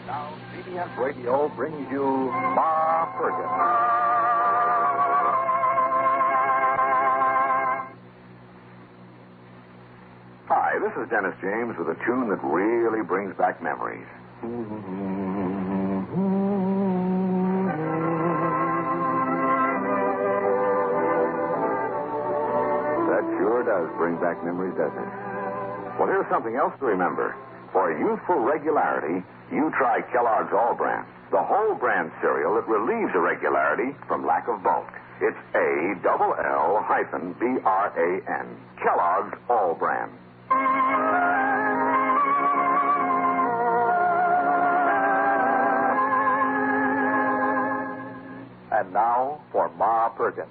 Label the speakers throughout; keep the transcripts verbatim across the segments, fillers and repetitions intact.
Speaker 1: Now, C B S Radio brings you Ma Perkins.
Speaker 2: Hi, this is Dennis James with a tune that really brings back memories. That sure does bring back memories, doesn't it? Well, here's something else to remember. For youthful regularity, you try Kellogg's All Bran, the whole brand cereal that relieves irregularity from lack of bulk. It's A double L hyphen B R A N. Kellogg's All Bran.
Speaker 1: And now for Ma Perkins.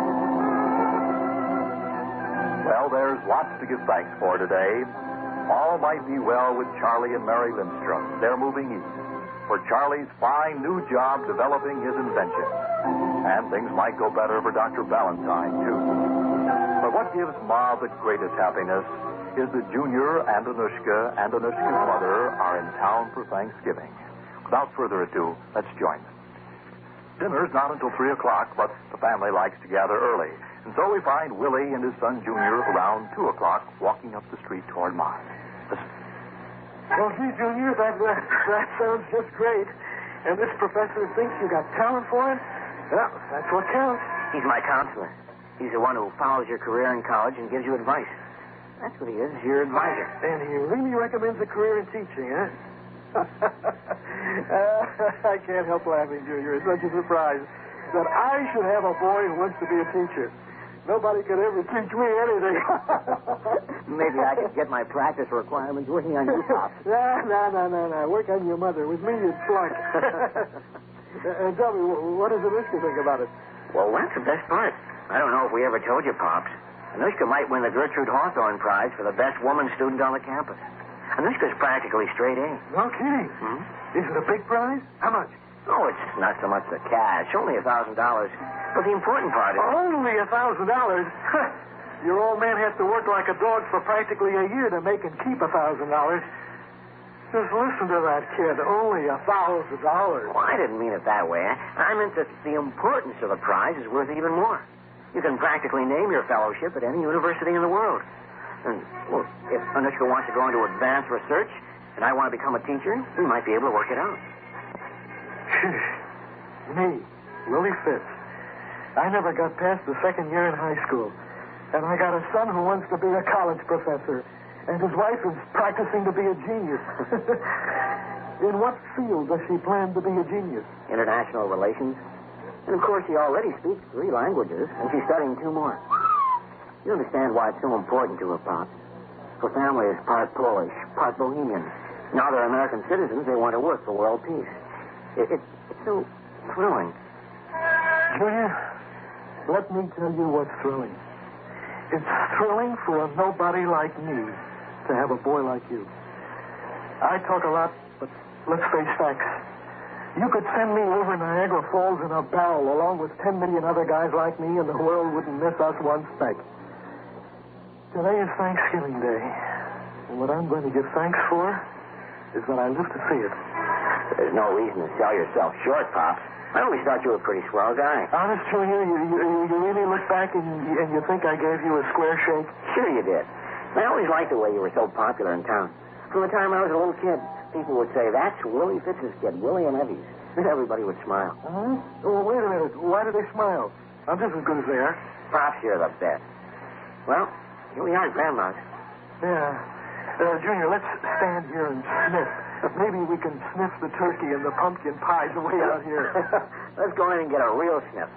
Speaker 1: Well, there's lots to give thanks for today. All might be well with Charlie and Mary Lindstrom. They're moving east for Charlie's fine new job developing his invention. And things might go better for Doctor Valentine, too. But what gives Ma the greatest happiness is that Junior and Anushka and Anushka's mother are in town for Thanksgiving. Without further ado, let's join them. Dinner's not until three o'clock, but the family likes to gather early. And so we find Willie and his son Junior around two o'clock walking up the street toward Ma. Listen.
Speaker 3: Well, gee, Junior, that, that, that sounds just great. And this professor thinks you got talent for it? Well, that's what counts.
Speaker 4: He's my counselor. He's the one who follows your career in college and gives you advice. That's what he is, your advisor.
Speaker 3: And he really recommends a career in teaching, huh? uh, I can't help laughing, Junior. It's such a surprise that I should have a boy who wants to be a teacher. Nobody could ever teach me anything.
Speaker 4: Maybe I could get my practice requirements working on you, Pop.
Speaker 3: No, no, no, no, no. Work on your mother. With me, you'd flunk. uh, tell me, what does Anushka think about it?
Speaker 4: Well, that's the best part. I don't know if we ever told you, Pops. Anushka might win the Gertrude Hawthorne Prize for the best woman student on the campus. Anushka's practically straight A.
Speaker 3: No kidding.
Speaker 4: Hmm?
Speaker 3: Is it a big prize? How much?
Speaker 4: Oh, it's not so much the cash. Only a thousand dollars. But the important part is...
Speaker 3: Only a thousand dollars? Your old man has to work like a dog for practically a year to make and keep a thousand dollars. Just listen to that kid. Only a thousand dollars.
Speaker 4: Well, I didn't mean it that way. I meant that the importance of the prize is worth even more. You can practically name your fellowship at any university in the world. And, well, if Anushka wants to go into advanced research and I want to become a teacher, we might be able to work it out.
Speaker 3: Me, Willie Fitz. I never got past the second year in high school. And I got a son who wants to be a college professor. And his wife is practicing to be a genius. In what field does she plan to be a genius?
Speaker 4: International relations. And, of course, she already speaks three languages, and she's studying two more. You understand why it's so important to her, Pop. Her family is part Polish, part Bohemian. Now they're American citizens, they want to work for world peace. It, it, it's so thrilling.
Speaker 3: Junior, let me tell you what's thrilling. It's thrilling for a nobody like me to have a boy like you. I talk a lot, but let's face facts. You could send me over Niagara Falls in a barrel along with ten million other guys like me, and the world wouldn't miss us one speck. Today is Thanksgiving Day. And what I'm going to give thanks for is that I live to see it.
Speaker 4: There's no reason to sell yourself short, Pops. I always thought you were a pretty swell guy.
Speaker 3: Honest, Junior, you, you, you really look back and, and you think I gave you a square shake?
Speaker 4: Sure you did. I always liked the way you were so popular in town. From the time I was a little kid, people would say, that's Willie Fitz's kid, Willie and Evie's. And everybody would smile.
Speaker 3: Uh-huh. Well, wait a minute. Why do they smile? I'm just as good as they are.
Speaker 4: Pops, you're the best. Well, here we are at Grandma's.
Speaker 3: Yeah. Uh, Junior, let's stand here and sniff. Maybe we can sniff the turkey and the pumpkin pies away out here.
Speaker 4: Let's go in and get a real sniff.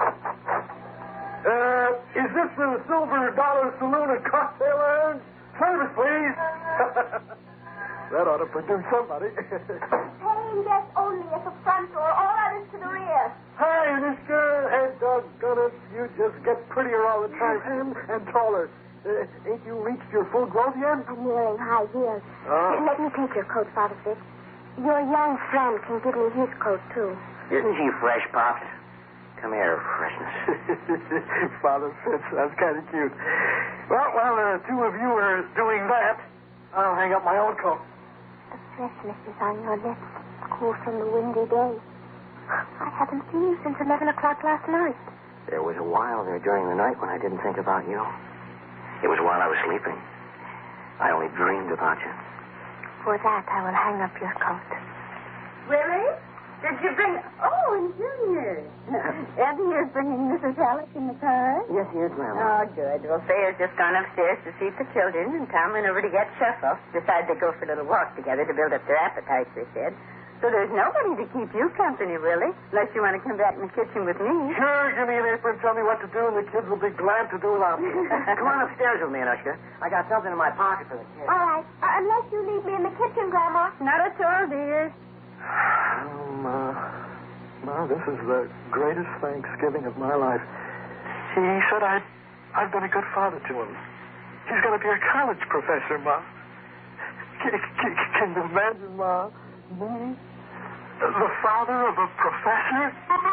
Speaker 3: Uh, is this the Silver Dollar Saloon and Cocktail Lounge? Service, please. That ought to produce somebody.
Speaker 5: Paying guests only at the front door, all others to the rear.
Speaker 3: Hi, Anushka. And doggone it, you just get prettier all the time and, and taller. Uh, ain't you reached your full growth yet?
Speaker 5: I'm wearing high heels.
Speaker 3: Oh.
Speaker 5: Let me take your coat, Father Fitz. Your young friend can give me his coat, too.
Speaker 4: Isn't she fresh, Pops? Come here, freshness.
Speaker 3: Father Fitz, that's kind of cute. Well, while the two of you are doing that, I'll hang up my own coat.
Speaker 5: The freshness is on your lips. cool from the windy day. I haven't seen you since eleven o'clock last night.
Speaker 4: There was a while there during the night when I didn't think about you. It was while I was sleeping. I only dreamed about you.
Speaker 5: For that, I will hang up your coat.
Speaker 6: Willie? Did you bring... Oh, and Junior. Eddie is bringing Missus Halleck in the car?
Speaker 4: Yes, he is, Grandma.
Speaker 6: Oh, good. Well, Faye's just gone upstairs to see the children, and Tom went over to get Shuffle. Decided they'd go for a little walk together to build up their appetites, they said. So there's nobody to keep you company, Willie, unless you want to come back in the kitchen with me.
Speaker 3: Sure, give me an apron, tell me what to do, and the kids will be glad to do without me.
Speaker 4: Come on upstairs with me, Anushka. I got something in my pocket for the kids.
Speaker 5: All right. Uh, unless you leave me in the kitchen, Grandma.
Speaker 6: Not at all, dear.
Speaker 3: Oh, Ma. Ma, this is the greatest Thanksgiving of my life. He said I'd, I've been a good father to him. He's going to be a college professor, Ma. Can, can, can you imagine, Ma? Me? The father of a professor?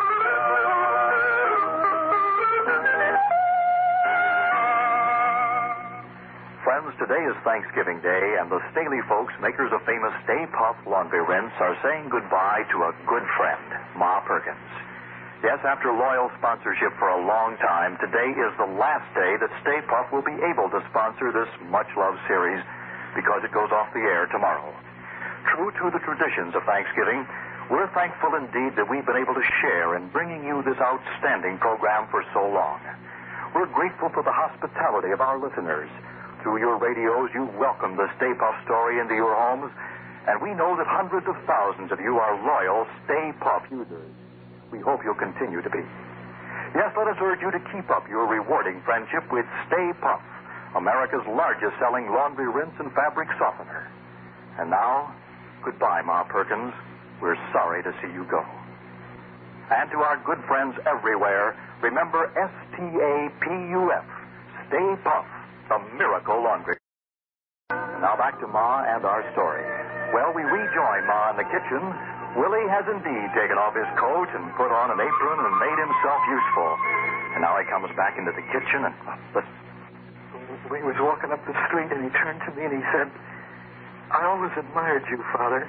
Speaker 1: Friends, today is Thanksgiving Day, and the Staley folks, makers of famous Stay Puff laundry rinse, are saying goodbye to a good friend, Ma Perkins. Yes, after loyal sponsorship for a long time, today is the last day that Stay Puff will be able to sponsor this much-loved series because it goes off the air tomorrow. True to the traditions of Thanksgiving, we're thankful indeed that we've been able to share in bringing you this outstanding program for so long. We're grateful for the hospitality of our listeners. Through your radios, you welcome the Stay Puft story into your homes, and we know that hundreds of thousands of you are loyal Stay Puft users. We hope you'll continue to be. Yes, let us urge you to keep up your rewarding friendship with Stay Puft, America's largest selling laundry rinse and fabric softener. And now, goodbye, Ma Perkins. We're sorry to see you go. And to our good friends everywhere, remember S T A P U F, Stay Puft, the miracle laundry. Now back to Ma and our story. Well, we rejoin Ma in the kitchen. Willie has indeed taken off his coat and put on an apron and made himself useful. And now he comes back into the kitchen and... Uh,
Speaker 3: We was walking up the street, and he turned to me and he said, I always admired you, Father.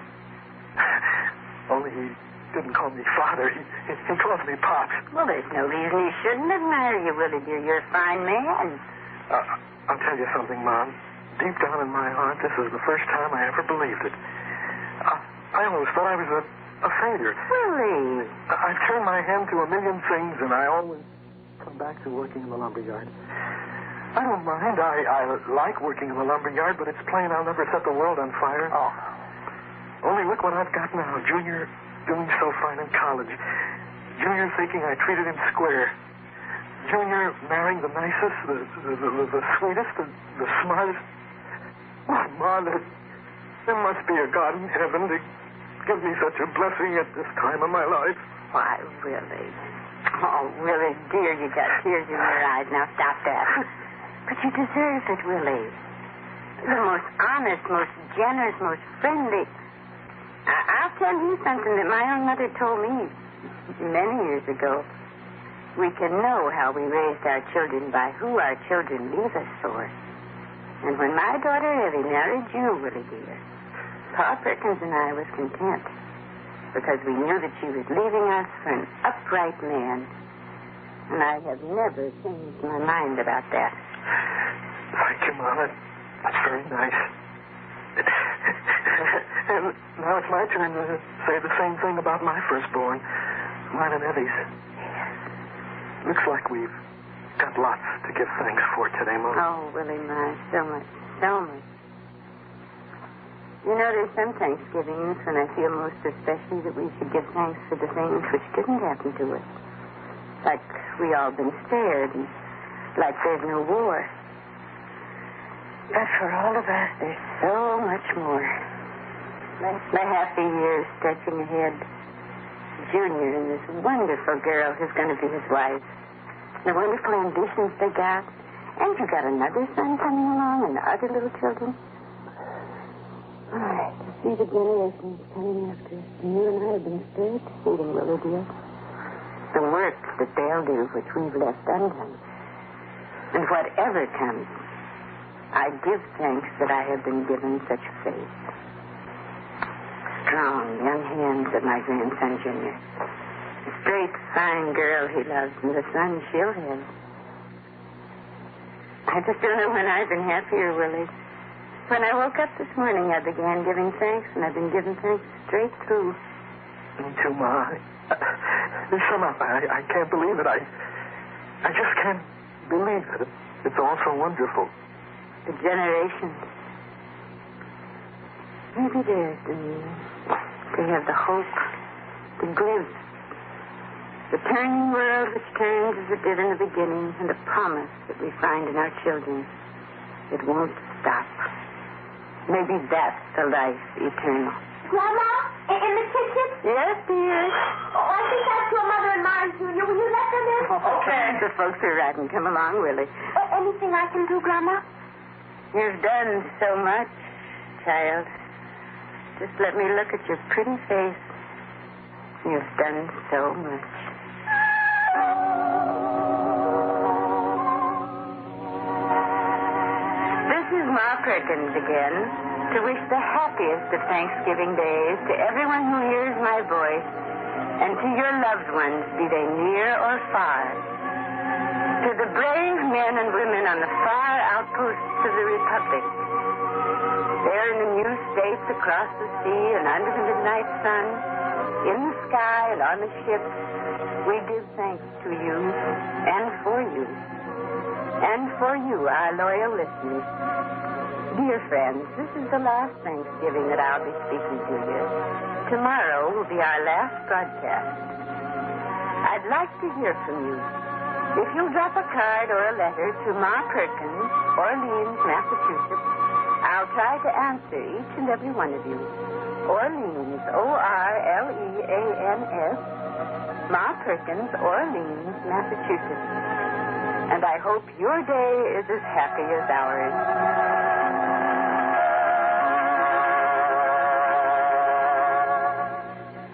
Speaker 3: Only he didn't call me Father. He, he calls me Pops.
Speaker 6: Well, there's no reason he shouldn't admire you, Willie, dear. You're a fine man.
Speaker 3: Uh, I'll tell you something, Mom. Deep down in my heart, this is the first time I ever believed it. I, I always thought I was a, a failure.
Speaker 6: Willie.
Speaker 3: I, I've turned my hand to a million things, and I always come back to working in the lumberyard. I don't mind. I, I like working in the lumberyard, but it's plain I'll never set the world on fire.
Speaker 6: Oh.
Speaker 3: Only look what I've got now. Junior doing so fine in college. Junior thinking I treated him square. Junior marrying the nicest, the, the, the, the sweetest, the, the smartest. Oh, Ma, there, there must be a God in heaven to give me such a blessing at this time of my life.
Speaker 6: Why, Willie. Oh, Willie, dear, you got tears in your eyes. Now stop that. But you deserve it, Willie. The most honest, most generous, most friendly. I- I'll tell you something that my own mother told me many years ago. We can know how we raised our children by who our children leave us for. And when my daughter Evie married you, Willie dear, Pa Perkins and I was content because we knew that she was leaving us for an upright man. And I have never changed my mind about that.
Speaker 3: Thank you, Mom. That's very nice. And now it's my turn to say the same thing about my firstborn, mine and Evie's. Looks like we've got lots to give thanks for today, Mom.
Speaker 6: Oh, Willie, my, so much, so much. You know, there's some Thanksgivings when I feel most especially that we should give thanks for the things which didn't happen to us. Like we all been spared, and like there's no war. But for all of us, there's so much more. The happy years stretching ahead. Junior and this wonderful girl who's going to be his wife. The wonderful ambitions they got. And you got another son coming along and other little children. All right, to see the generations coming after us. And you and I have been spared to see them, Willie dear. The work that they'll do which we've left undone. And whatever comes, I give thanks that I have been given such faith. Strong young hands said my grandson, Junior. A straight, fine girl he loves, and the son she'll have. I just don't know when I've been happier, Willie. When I woke up this morning, I began giving thanks, and I've been giving thanks straight through.
Speaker 3: Me too, Ma. Somehow, I, I can't believe it. I, I just can't believe it. It's all so wonderful.
Speaker 6: The generations. Maybe there's the they have the hope, the glimpse, the turning world which turns as it did in the beginning, and the promise that we find in our children. It won't stop. Maybe that's the life eternal.
Speaker 5: Grandma, in, in the kitchen?
Speaker 6: Yes, dear.
Speaker 5: Oh, I think that's your mother and mine, Junior. Will you let them in?
Speaker 6: Okay. The folks are riding. Come along, Willie.
Speaker 5: Uh, anything I can do, Grandma?
Speaker 6: You've done so much, child. Just let me look at your pretty face. You've done so much. This is Ma Perkins again, to wish the happiest of Thanksgiving days to everyone who hears my voice, and to your loved ones, be they near or far. To the brave men and women on the far outposts of the Republic, there in the new states across the sea and under the midnight sun, in the sky and on the ships, we give thanks to you and for you. And for you, our loyal listeners. Dear friends, this is the last Thanksgiving that I'll be speaking to you. Tomorrow will be our last broadcast. I'd like to hear from you. If you'll drop a card or a letter to Ma Perkins, Orleans, Massachusetts, I'll try to answer each and every one of you. Orleans, O R L E A N S, Ma Perkins, Orleans, Massachusetts. And I hope your day is as happy as ours.